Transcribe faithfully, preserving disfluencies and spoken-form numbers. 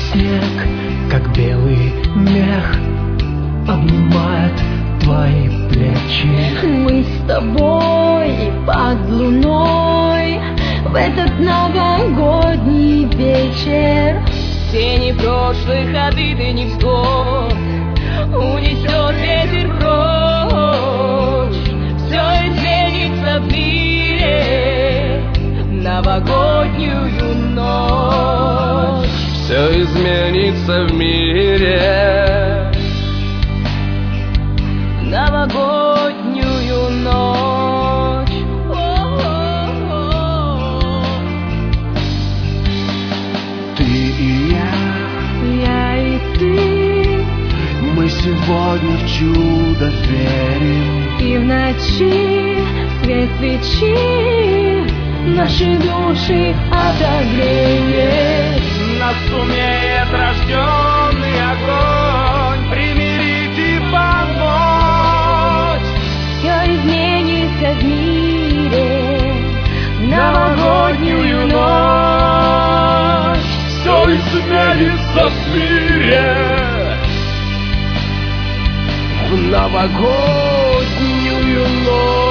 снег, как белый мех, обнимает твои плечи. Мы с тобой под луной в этот новогодний вечер. Тени прошлых обид и невзгод унесет ветер прочь. Все изменится в мире в новогоднюю ночь. Все изменится в мире в новогоднюю ночь. Ты и я, Я и ты, мы сегодня в чудо верим. и в ночи свет свечи наши души отогреет. нас сумеет рожденный огонь примирить и помочь. Все изменится в мире в новогоднюю ночь. Все изменится в мире в новогоднюю ночь.